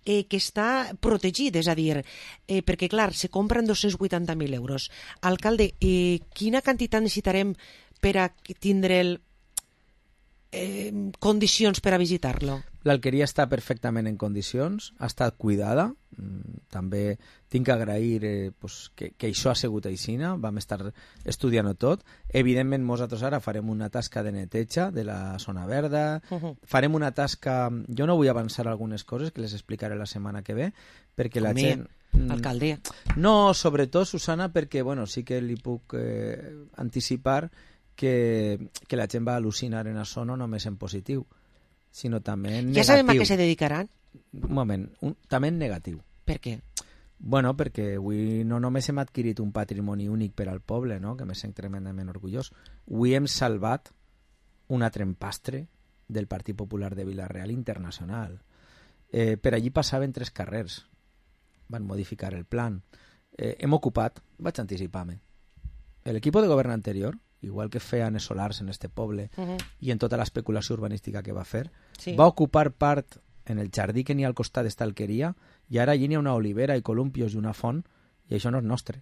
que està protegit, és a dir, perquè clar, se compren 280.000 euros. Alcalde, quina quantitat necessitarem per a tindre condicions per a visitar-lo? L'alqueria està perfectament en condicions, ha estat cuidada, també tinc que agrair que això ha sigut aixina, vam estar estudiant-ho tot. Evidentment, nosaltres ara farem una tasca de neteja de la zona verda, farem una tasca... Jo no vull avançar algunes coses que les explicaré la setmana que ve, perquè la gent... Alcalde. No, sobretot, Susana, perquè sí que li puc anticipar que la gent va al·lucinar en això no només en positiu, sinó també en negatiu. Ja sabem a què se dedicaran? Un moment, també en negatiu. Per què? Bueno, perquè avui no només hem adquirit un patrimoni únic per al poble, no? Que me sent tremendament orgullós. Avui hem salvat un altre empastre del Partit Popular de Vila-real internacional. Per allí passaven 3 carrers. Van modificar el plan. Hem ocupat, vaig anticipar-me, l'equip de govern anterior, igual que feien els solars en este poble i en tota l'especulació urbanística que va fer, va ocupar part en el jardí que n'hi ha al costat d'esta alqueria i ara allí n'hi ha una olivera i columpios i una font i això no és nostre.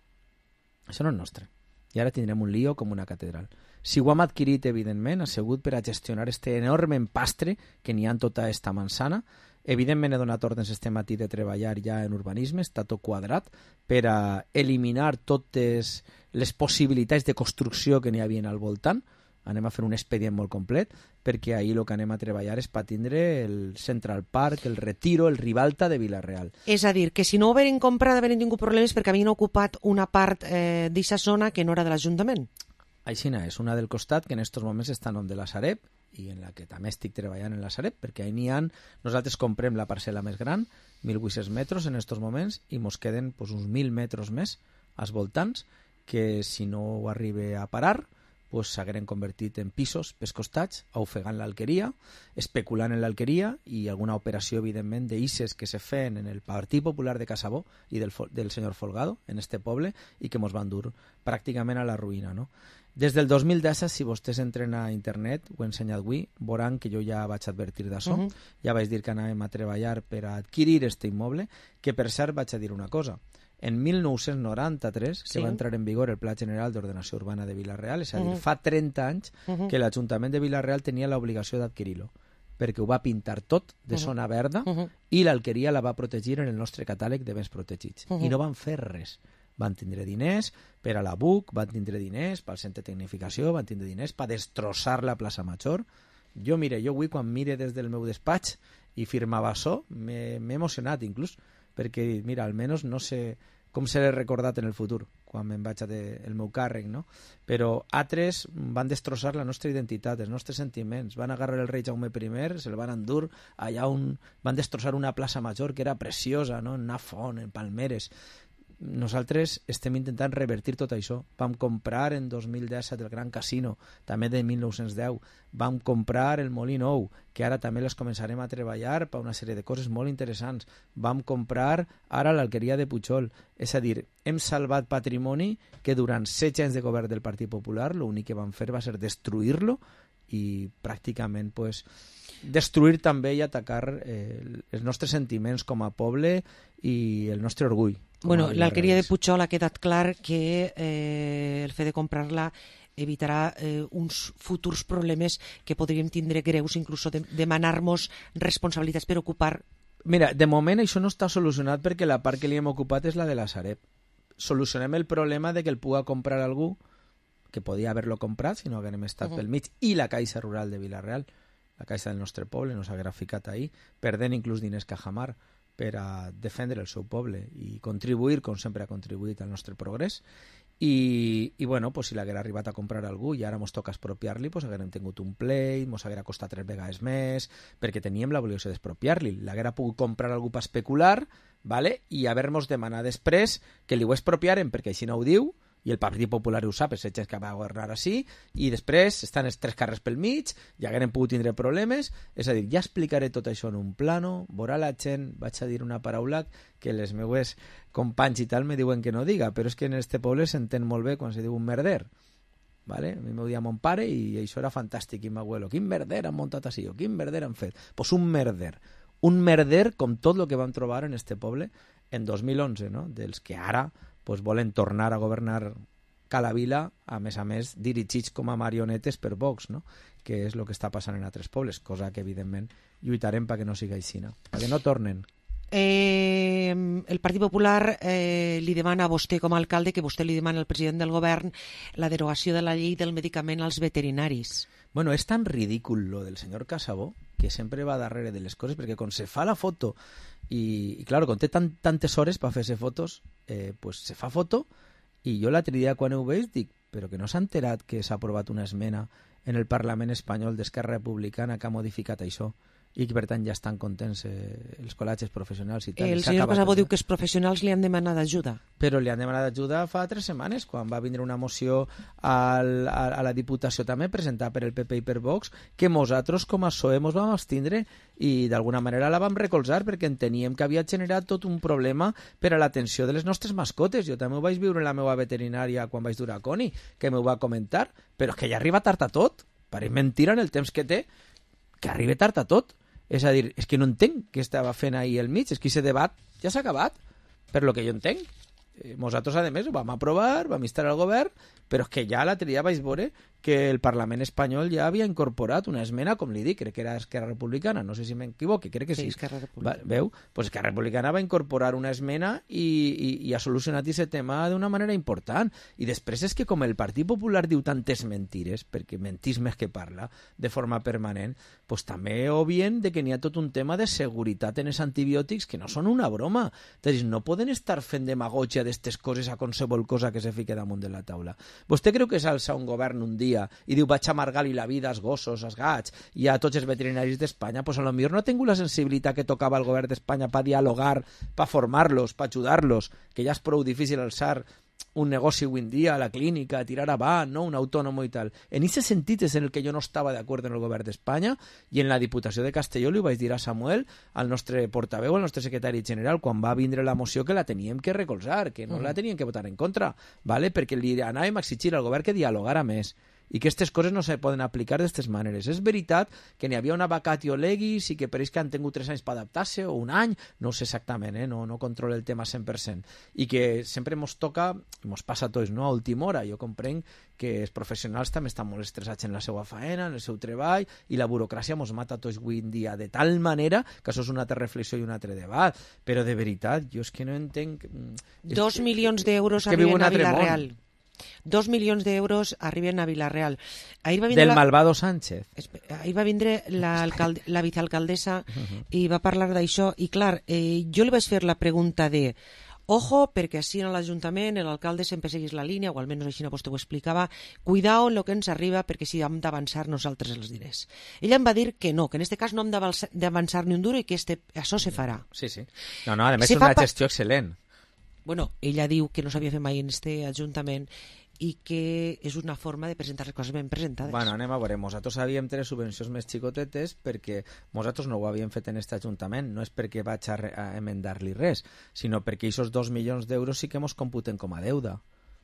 Això no és nostre. I ara tindrem un lío com una catedral. Si ho hem adquirit, evidentment, ha sigut per a gestionar este enorme empastre que n'hi ha en tota esta manzana. Evidentment he donat ordres este matí de treballar ja en urbanisme, està tot quadrat, per a eliminar totes les possibilitats de construcció que n'hi havia al voltant. Anem a fer un expedient molt complet, perquè ahir el que anem a treballar és per tindre el Central Park, el Retiro, el Ribalta de Vila-real. És a dir, que si no ho havien comprat havien tingut problemes perquè havien ocupat una part d'aquesta zona que no era de l'Ajuntament. Aixina és, una del costat que en aquests moments està en de la Sareb i en la que també estic treballant en la Sareb, perquè ahí n'hi ha, nosaltres comprem la parcel·la més gran, 1.800 metres en aquests moments, i mos queden uns 1.000 metres més als voltants, que si no ho arriba a parar, s'hagueren convertit en pisos pels costats, ofegant l'alqueria, especulant en l'alqueria i alguna operació, evidentment, d'isses que se feien en el Partit Popular de Casabó i del senyor Folgado, en este poble, i que mos van dur pràcticament a la ruïna, no? Des del 2010, si vostès entren a internet, ho he ensenyat avui, veuran que jo ja vaig advertir d'això, ja vaig dir que anàvem a treballar per a adquirir este immoble, que per cert vaig a dir una cosa. En 1993, que va entrar en vigor el Pla General d'Ordenació Urbana de Vila-real, és a dir, fa 30 anys que l'Ajuntament de Vila-real tenia l'obligació d'adquirir-lo, perquè ho va pintar tot de zona verda i l'alqueria la va protegir en el nostre catàleg de béns protegits. I no van fer res. Van tindre diners per a la BUC, van tindre diners pel centre de tecnificació, van tindre diners per destrossar la plaça Major. Jo avui quan mire des del meu despatx i firmava això, m'he emocionat inclús, perquè, mira, almenys no sé com seré recordat en el futur, quan me'n vaig el meu càrrec, no? Però altres van destrossar la nostra identitat, els nostres sentiments, van agarrar el rei Jaume I, se'l van endur allà on van destrossar una plaça Major que era preciosa, no? En una font, en palmeres. Nosaltres estem intentant revertir tot això. Vam comprar en 2017 el Gran Casino, també de 1910. Vam comprar el Molí Nou, que ara també les començarem a treballar per una sèrie de coses molt interessants. Vam comprar ara l'alqueria de Pujol. És a dir, hem salvat patrimoni que durant 16 anys de govern del Partit Popular l'únic que van fer va ser destruir-lo i pràcticament destruir també i atacar els nostres sentiments com a poble i el nostre orgull. Bueno, l'alqueria de Pujol ha quedat clar que el fet de comprar-la evitarà uns futurs problemes que podríem tindre greus, inclús demanar-nos responsabilitats per ocupar. Mira, de moment això no està solucionat perquè la part que li hem ocupat és la de la Sareb. Solucionem el problema de que el puga comprar algú que podia haver-lo comprat si no haguem estat pel mig, i la Caixa Rural de Vila-real, la Caixa del nostre poble, no s'haguera ficat ahí, perdent inclús diners Cajamar per a defendre el seu poble i contribuir, com sempre ha contribuït al nostre progrés. I bueno, si l'haguera arribat a comprar algú i ara mos toca expropiar-li, haguérem tingut un pleit, mos haguera costat 3 vegades més, perquè teníem l'obligació d'expropiar-li. L'haguera pogut comprar algú per especular, vale? I haver-nos demanat després que li ho expropiaren, perquè així no ho diu, i el Partit Popular ho sap, és el que va governar així, i després estan els 3 carrers pel mig, i hagueren pogut tindre problemes. És a dir, ja explicaré tot això en un plano, veurà la gent, vaig a dir una paraula que les meues companys i tal me diuen que no diga, però és que en este poble s'entén molt bé quan se diu un merder. Vale? A mi m'ho dia mon pare i això era fantàstic, i m'abuelo, quin merder han muntat així, o quin merder han fet? Pues un merder. un merder com tot el que vam trobar en este poble en 2011, no? Dels que ara pues, volen tornar a governar Calavila, a més, dirigits com a marionetes per Vox, no? Que és el que està passant en altres pobles, cosa que, evidentment, lluitarem perquè no sigui així, perquè no tornen. El Partit Popular li demana a vostè com a alcalde que vostè li demana al president del govern la derogació de la llei del medicament als veterinaris. Bueno, és tan ridícul lo del senyor Casabó que sempre va darrere de les coses, perquè quan se fa la foto i claro, quan té tantes hores per fer-se fotos, pues se fa foto i jo l'altre dia quan ho veig dic, però que no s'ha enterat que s'ha aprovat una esmena en el Parlament espanyol d'Esquerra Republicana que ha modificat això i que per tant ja estan contents els col·legis professionals i tal. El senyor Casabó diu que els professionals li han demanat ajuda. Però li han demanat ajuda fa 3 setmanes, quan va vindre una moció a la Diputació també presentada per el PP i per Vox, que nosaltres com a PSOE ens vam abstindre i d'alguna manera la vam recolzar perquè enteníem que havia generat tot un problema per a l'atenció de les nostres mascotes. Jo també ho vaig viure en la meva veterinària quan vaig dur a Coni, que m'ho va comentar, però és que ja arriba tard a tot. Pareix mentira en el temps que té, que arriba tard a tot. És a dir, és que no entenc què estava fent ahir al mig, és que aquest debat ja s'ha acabat, per lo que jo entenc. Nosaltres, a més, ho vam aprovar, vam instar al govern, però és que ja l'altre dia vaig veure que el Parlament espanyol ja havia incorporat una esmena, com li dic, crec que era Esquerra Republicana, no sé si m'equivoque, crec que sí. Esquerra Republicana. Veu? Pues Esquerra Republicana va incorporar una esmena i ha solucionat aquest tema d'una manera important. I després és que com el Partit Popular diu tantes mentires, perquè mentís més que parla, de forma permanent, pues també obvien de que n'hi ha tot un tema de seguretat en els antibiòtics que no són una broma. És a dir, no poden estar fent demagogia d'aquestes coses a qualsevol cosa que se fique damunt de la taula. Vostè creu que s'alça un govern un dia i diu vaig amargar-li la vida als gossos, als gats i a tots els veterinaris d'Espanya? Pues a lo millor no ha tingut la sensibilitat que tocava el govern d'Espanya per dialogar, per formar-los, per ajudar-los, que ja és prou difícil alçar un negoci avui en dia, a la clínica, a tirar avant, no? Un autònom i tal. En aquest sentit és en el que jo no estava d'acord en el govern d'Espanya i en la Diputació de Castelló li vaig dir a Samuel, al nostre portaveu, al nostre secretari general, quan va vindre la moció que la teníem que recolzar, que no la teníem que votar en contra, ¿vale? Perquè li anàvem a exigir al govern que dialogara més i que aquestes coses no se poden aplicar d'aquestes maneres. És veritat que n'hi havia una vacatio legis i que per ells que han tingut 3 anys per adaptar-se o un any, no sé exactament, no controlo el tema 100%, i que sempre ens toca, ens passa a tots, no? A última hora. Jo comprenc que els professionals també estan molt estressats en la seva faena, en el seu treball, i la burocràcia ens mata a tots avui en dia de tal manera que això és una altra reflexió i un altre debat. Però de veritat, jo és que no entenc... 2 milions d'euros arriben a Vila-real. 2 milions d'euros arriben a Vila-real. Del malvado Sánchez. Ahir va vindre la vicealcaldessa i va parlar d'això. I clar, jo li vaig fer la pregunta de ojo, perquè així en l'Ajuntament l'alcalde sempre seguís la línia, o almenys així vostè ho explicava, cuidao en el que ens arriba perquè si hem d'avançar nosaltres els diners. Ella em va dir que no, que en aquest cas no hem d'avançar ni un duro i que això se farà. Sí, sí. No, a més és una gestió excel·lent. Bueno, ella diu que no s'havia fet mai en este Ajuntament i que és una forma de presentar les coses ben presentades. Bueno, anem a veure. Nosaltres havíem 3 subvencions més xicotetes perquè nosaltres no ho havíem fet en aquest Ajuntament. No és perquè vaig a emendar-li res, sinó perquè aquests 2 milions d'euros sí que ens computen com a deuda.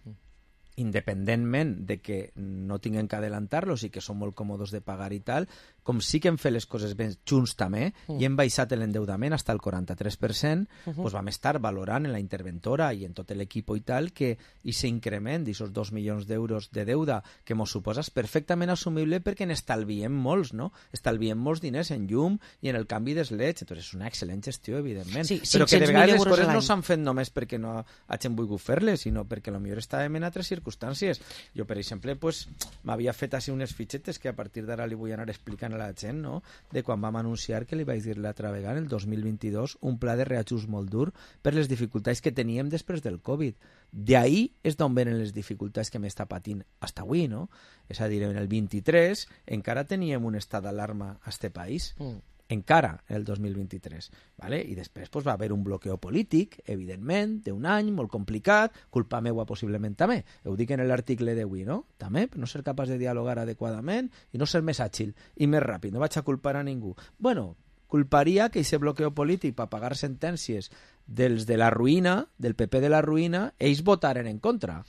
Independentment de que no tinguem que adelantar-los i que són molt còmodes de pagar i tal, com sí que hem fet les coses ben junts també i hem baixat l'endeudament fins al 43%, doncs vam estar valorant en la interventora i en tot l'equip i tal que aquest increment d'aquests 2 milions d'euros de deuda que ens suposa és perfectament assumible perquè n'estalviem molts, no? Estalviem molts diners en llum i en el canvi dels leds, entonces és una excel·lent gestió, evidentment. Sí, però que de vegades les coses no s'han fet només perquè no hagin volgut fer-les, sinó perquè potser estàvem en altres circumstàncies. Jo, per exemple, pues, m'havia fet així unes fitxetes que a partir d'ara li vull anar explicant a la gent, no? De quan vam anunciar que li vaig dir l'altra vegada, el 2022, un pla de reajust molt dur per les dificultats que teníem després del Covid. D'ahir és d'on venen les dificultats que m'està patint fins avui, no? És a dir, en el 23 encara teníem un estat d'alarma a este país. Encara el 2023, ¿vale? I després pues, va haver un bloqueo polític, evidentment, d'un any, molt complicat, culpa meua possiblement també, ho dic en l'article d'avui, no? També, per no ser capaç de dialogar adequadament i no ser més àgil i més ràpid, no vaig a culpar a ningú. Bueno, culparia que aquest bloqueo polític per pagar sentències dels de la ruïna, del PP de la ruïna, ells votaren en contra.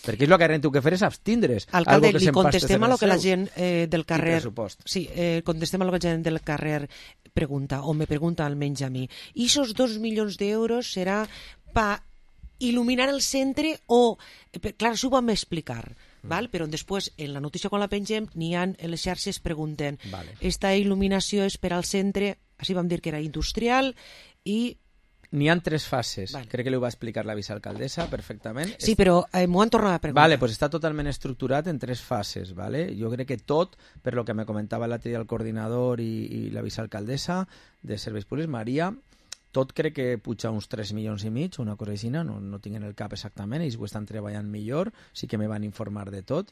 Perquè és el que tu que fer és abstindre's. Alcalde, li contestem a lo que la gent del carrer... Sí, contestem a lo que la gent del carrer pregunta, o me pregunta almenys a mi. I esos 2 milions d'euros serà per il·luminar el centre o... Clar, això ho vam explicar, val? Però després, en la notícia quan la pengem, n'hi ha en les xarxes pregunten esta il·luminació és per al centre, així vam dir que era industrial, i... N'hi ha 3 fases. Crec que li ho va explicar la vicealcaldessa perfectament. Sí, però m'ho han tornat a preguntar. Vale, pues està totalment estructurat en 3 fases. Vale? Jo crec que tot, per lo que me comentava l'altre dia el coordinador i la vicealcaldessa de Serveis Públics, Maria, tot crec que puja uns 3 milions i mig, una cosa així, no tinc en el cap exactament, ells ho estan treballant millor, sí que me van informar de tot,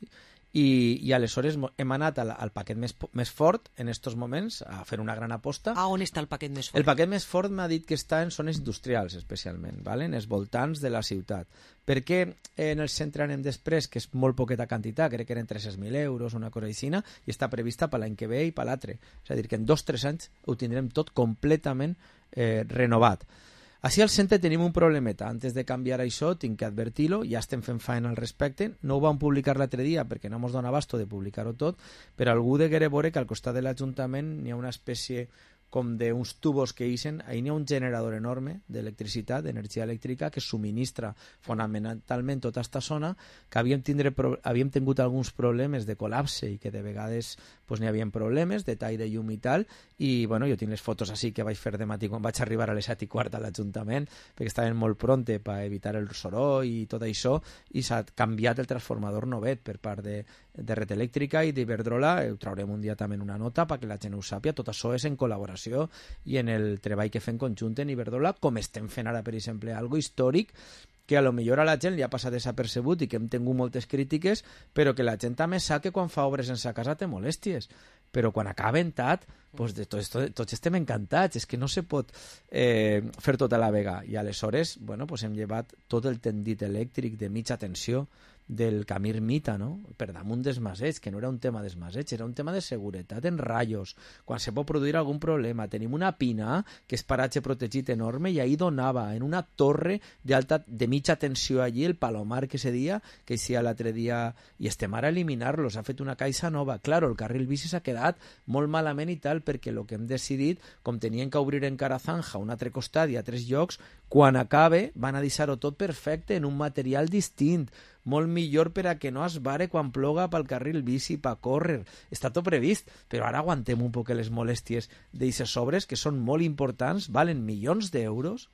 i aleshores hem anat al paquet més fort en estos moments a fer una gran aposta. A on està el paquet més fort? El paquet més fort m'ha dit que està en zones industrials, especialment, ¿vale? En els voltants de la ciutat. Perquè en el centre anem després, que és molt poqueta quantitat, crec que eren 300.000 euros, una cosa així, i està prevista per l'any que ve i per l'altre. És a dir, que en 2-3 anys ho tindrem tot completament renovat. Així al centre tenim un problemeta. Antes de canviar això tinc que advertir-lo, ja estem fent feina al respecte. No ho vam publicar l'altre dia perquè no ens dona abasto de publicar-ho tot, però algú degué veure que al costat de l'Ajuntament n'hi ha una espècie com d'uns tubos que ixen, ahí n'hi ha un generador enorme d'electricitat, d'energia elèctrica, que subministra fonamentalment tota aquesta zona, que havíem tingut alguns problemes de col·lapse i que de vegades pues, n'hi havia problemes de tall de llum i tal, i bueno, jo tinc les fotos així que vaig fer de matí quan vaig arribar a les 7:15 a l'Ajuntament, perquè estaven molt pronte per evitar el soroll i tot això, i s'ha canviat el transformador novet per part de Red Elèctrica i d'Iberdrola. Ho traurem un dia també en una nota perquè la gent ho sàpia. Tot això és en col·laboració i en el treball que fem conjunt en Iberdrola, com estem fent ara, per exemple, algo històric que a lo millor a la gent li ha passat desapercebut i que hem tingut moltes crítiques, però que la gent també sap que quan fa obres en sa casa té molèsties, però quan acaben tot, pues tots estem encantats, és que no se pot fer tot a la vegada, i aleshores bueno, pues hem llevat tot el tendit elèctric de mitja tensió del camí Ermita, no? Per damunt dels masets, que no era un tema dels masets, era un tema de seguretat en ratllos, quan se pot produir algun problema. Tenim una pina, que és paratge protegit enorme, i ahí donava en una torre de mitja tensió allí, el Palomar que se dia, que eixia l'altre dia, i estem ara a eliminar-lo, s'ha fet una caixa nova. Claro, el carril bici s'ha quedat molt malament i tal, perquè el que hem decidit, com tenien que obrir encara Zanja un altre costat i a 3 llocs, quan acabe van a deixar-ho tot perfecte en un material distint, molt millor per a que no es vare quan ploga pel carril bici per córrer. Està tot previst, però ara aguantem un poc les molèsties d'eixes obres que són molt importants, valen milions d'euros,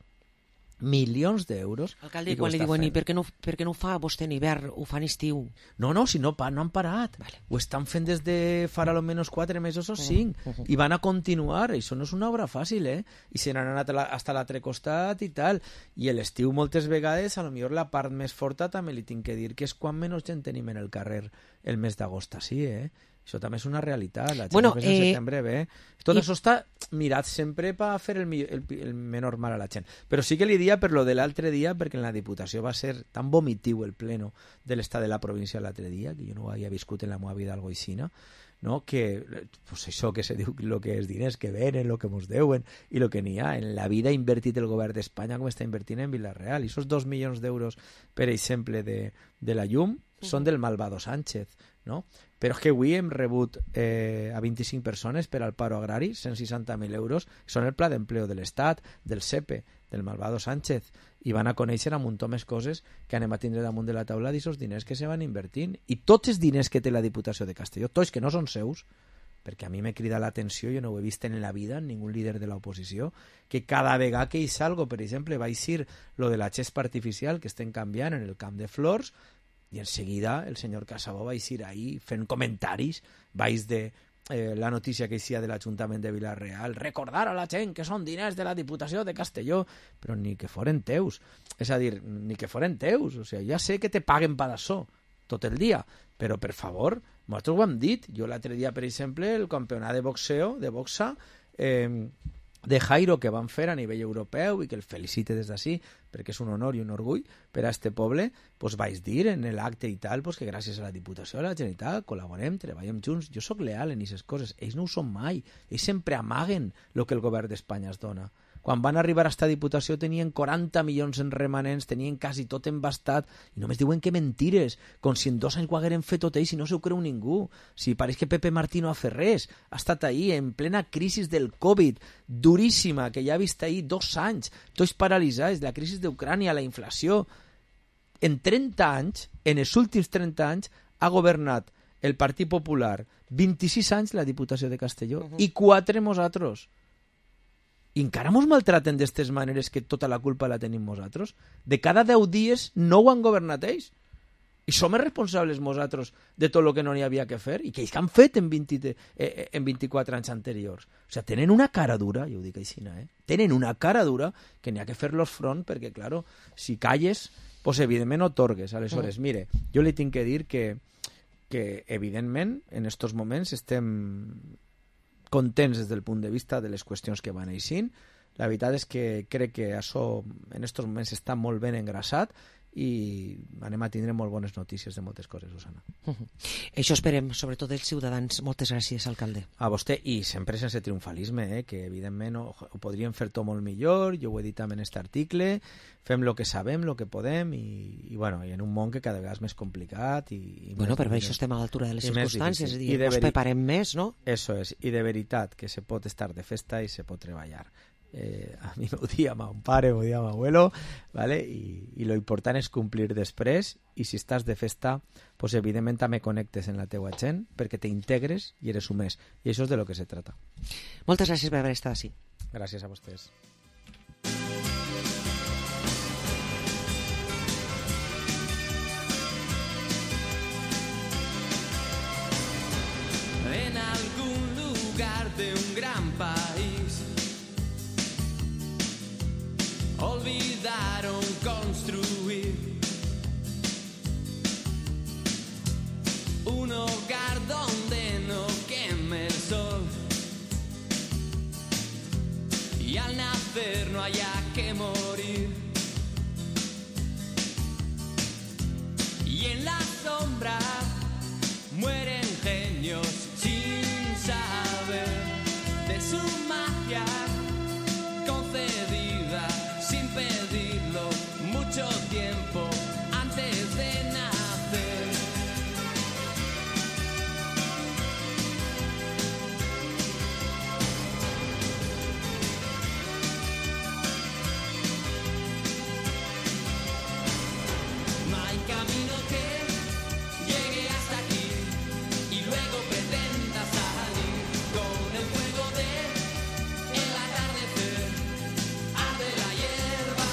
Alcalde, quan li diuen, i per què no ho fa vostè en hivern, ho fa en estiu? No, si no han parat. Vale. Ho estan fent des de farà almenys 4 mesos o 5, i van a continuar. Això no és una obra fàcil, I se n'han anat fins a l'altre costat i tal. I a l'estiu moltes vegades, a lo millor la part més forta també li tinc que dir que és quan menys gent tenim en el carrer el mes d'agost, sí, Això també és una realitat. La gent que en setembre ve. Tot això està mirat sempre per fer el menor mal a la gent. Però sí que li dia per lo de l'altre dia, perquè en la Diputació va ser tan vomitiu el pleno de l'estat de la província l'altre dia, que jo no ho havia viscut en la meva vida algo així, no? Que pues això que se diu lo que és diners que venen, lo que mos deuen i lo que n'hi ha. En la vida ha invertit el govern d'Espanya com està invertint en Vila-real, i esos 2 milions d'euros, per exemple, de la llum són del malvado Sánchez, no? Però és que avui hem rebut a 25 persones per al paro agrari, 160.000 euros, són el pla d'empleo de l'Estat, del SEPE, del malvado Sánchez, i van a conèixer un muntó més coses que anem a tindre damunt de la taula d'aquests diners que se van invertint. I tots els diners que té la Diputació de Castelló, tots que no són seus, perquè a mi me crida l'atenció, jo no ho he vist en la vida en ningú líder de l'oposició, que cada vegada que hi salgo, per exemple, va eixir lo de la xespa artificial que estem canviant en el Camp de Flors, i en seguida el senyor Casabó va eixir ahí fent comentaris baix de la notícia que eixia de l'Ajuntament de Vila-real, recordar a la gent que són diners de la Diputació de Castelló, però ni que foren teus, és a dir, ni que foren teus, o sigui, ja sé que te paguen per això tot el dia, però per favor, nosaltres ho hem dit. Jo l'altre dia, per exemple, el campionat de boxeo, de boxa, de Jairo que van fer a nivell europeu, i que el felicite des d'ací perquè és un honor i un orgull per a este poble, pues vaig dir en l'acte i tal, pues que gràcies a la Diputació, a la Generalitat, col·laborem, treballem junts. Jo sóc leal en aquestes coses, ells no ho són mai, ells sempre amaguen el que el govern d'Espanya es dona. Quan van arribar a esta Diputació tenien 40 milions en remanents, tenien quasi tot embastat, i només diuen que mentires, com si en 2 anys ho hagueren fet tot ells i no s'ho creu ningú. Si pareix que Pepe Martí no ha fet res, ha estat ahí en plena crisi del Covid, duríssima, que ja ha vist ahí 2 anys, tots paralitzats, la crisi d'Ucrània, la inflació. En 30 anys, en els últims 30 anys, ha governat el Partit Popular 26 anys la Diputació de Castelló i 4 nosaltres. I encara mos maltraten d'aquestes maneres que tota la culpa la tenim nosaltres. De cada 10 dies 9 han governat ells. I som els responsables nosaltres de tot el que no n'hi havia que fer i que ells han fet en 24 anys anteriors. O sigui, tenen una cara dura, jo ho dic així, tenen una cara dura que n'hi ha que fer-los front perquè, claro, si calles, pues evidentment otorgues. Aleshores, mire, jo li tinc que dir que evidentment en estos moments estem contents des del punt de vista de les qüestions que van eixint. La veritat és que crec que això en estos moments està molt ben engrasat i anem a tindre molt bones notícies de moltes coses, Susana. Això esperem, sobretot els ciutadans. Moltes gràcies, alcalde. A vostè, i sempre sense triomfalisme, que evidentment ho podríem fer tot molt millor, jo ho he dit també en aquest article, fem el que sabem, el que podem, i en un món que cada vegada és més complicat. Bueno, però això estem a l'altura de les circumstàncies, és a dir, ens preparem més, no? Eso és, i de veritat que se pot estar de festa i se pot treballar. A mi m'ho dia mon pare, m'ho dia mon abuelo, ¿vale? I lo important és complir després, i si estàs de festa, pues evidentment també connectes en la teua gent perquè t'integres i eres humès, i això és de lo que se trata. Moltes gràcies per haver estat així. Gràcies a vostès. En algún lugar de un gran país olvidaron construir un hogar donde no queme el sol y al nacer no haya que morir, y en la sombra mueren genios sin saber de su magia concedida sin pedirlo mucho tiempo antes de nacer. No hay camino que llegue hasta aquí y luego pretenda salir con el fuego de el atardecer. Arde la hierba.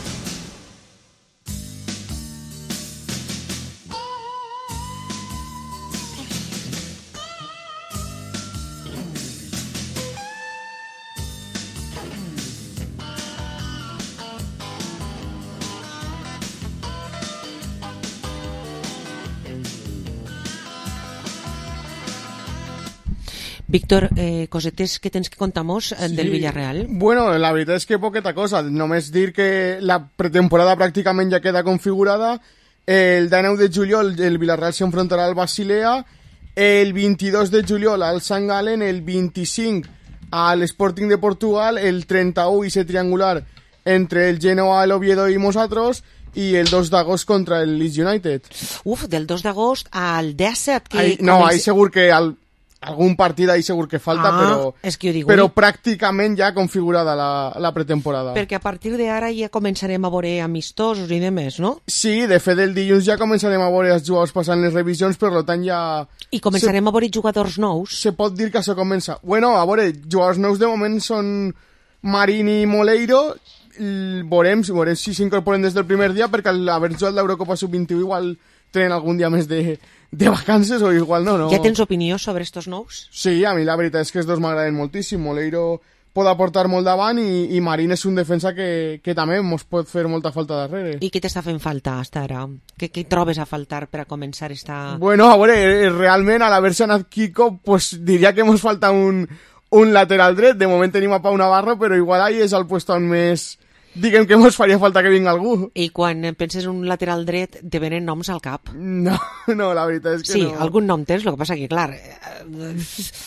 Víctor, cosetes que tens que contar-nos del Villarreal? Bueno, la veritat és que poqueta cosa. Només dir que la pretemporada pràcticament ja queda configurada. El 19 de juliol el Villarreal s'enfrontarà al Basilea, el 22 de juliol al Sant Galen, el 25 a l'Sporting de Portugal, el 31 i ser triangular entre el Genoa, el Oviedo i nosaltres, i el 2 d'agost contra el Leeds United. Uf, del 2 d'agost al 17. Ahí segur que algun partit ahí segur que falta, és que jo dic, però pràcticament ja configurada la pretemporada. Perquè a partir d'ara ja començarem a veure amistosos i demés, no? Sí, de fet el dilluns ja començarem a veure els jugadors passant les revisions, per tant ja... I començarem a veure jugadors nous? Se pot dir que això comença. Bueno, a veure, jugadors nous de moment són Marín i Moleiro. Veurem si s'incorporen des del primer dia, perquè al haver jugat l'Eurocopa Sub-21 igual tenen algun dia més de vacances o igual no. Ja tens opinió sobre estos nous? Sí, a mi la veritat és que els dos m'agraden moltíssim. Moleiro pot aportar molt davant i Marín és un defensa que també mos pot fer molta falta darrere. I què t'està fent falta hasta ara? Què trobes a faltar per a començar esta... Bueno, a veure, realment a l'haver-se anat Kiko, pues diria que mos falta un lateral dret. De moment tenim a Pau Navarro, però igual ahí és el puesto on més... Diguem que mos faria falta que vingui algú. I quan penses un lateral dret, te venen noms al cap? No, la veritat és que sí, no. Sí, algun nom tens, el que passa que, clar,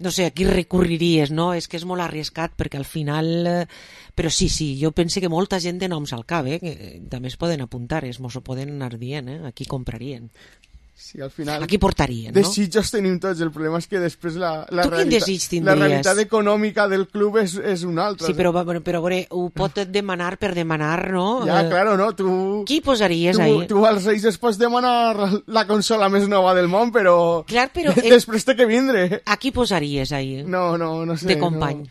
no sé, a qui recurriries, no? És que és molt arriscat perquè al final... Però sí, jo penso que molta gent de noms al cap, que també es poden apuntar, mos ho poden anar dient, aquí comprarien. Sí, al final... Aquí portarien, no? Desitjos tenim tots, el problema és que després la quin desig tindries? La realitat econòmica del club és una altra. Sí, però a veure, ho pot demanar per demanar, no? Ja, claro, no? Tu... Qui posaries ahí? Tu als Reis es pots demanar la consola més nova del món, però... Clar, però... Després té que vindre. A qui posaries ahí? No sé. De company.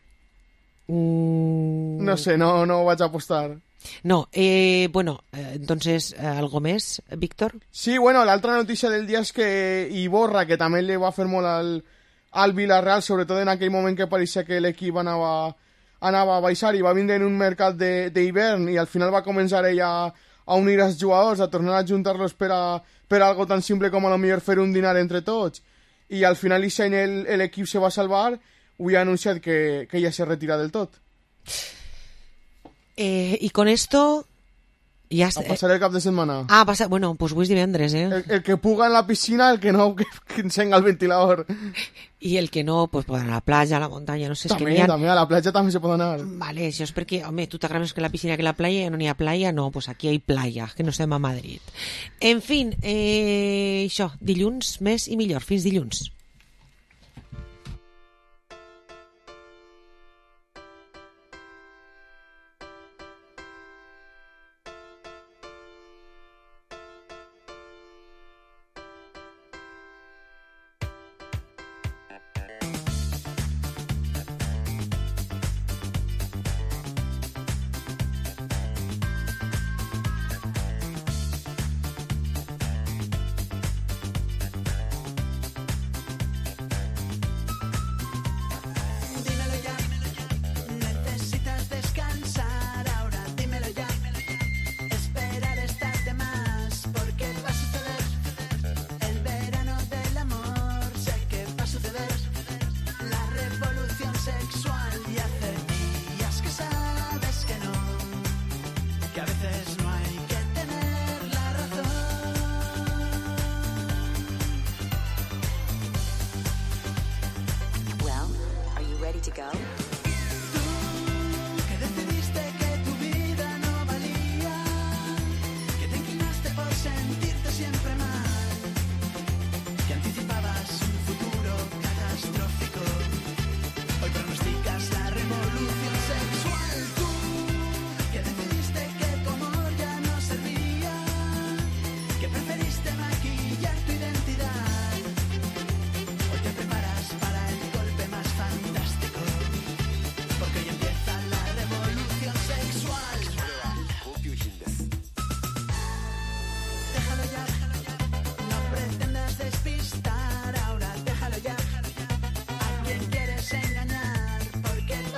No sé, no ho vaig apostar. No, entonces, ¿algo més, Víctor? Sí, bueno, l'altra notícia del dia és que Iborra, que també li va fer molt al Villarreal, sobretot en aquell moment que pareixia que l'equip anava a baixar i va vindre en un mercat d'hivern i al final va començar ella a unir els jugadors, a tornar a juntar-los per algo tan simple com a lo millor fer un dinar entre tots i al final l'equip se va salvar. Avui ha anunciat que ja se retira del tot. Y con esto ya a passar el cap de setmana. Bueno, pues avui és divendres, El que puga en la piscina, el que no, que encenga el ventilador. I el que no, pues a la playa, a la muntanya, no sé. També, també, a la platja també se pot anar. Vale, això és perquè, home, tu t'agrada més que la piscina que la playa, no n'hi ha playa, no, pues aquí hi ha playa, que no estem a Madrid. En fin, això, dilluns més i millor, fins dilluns.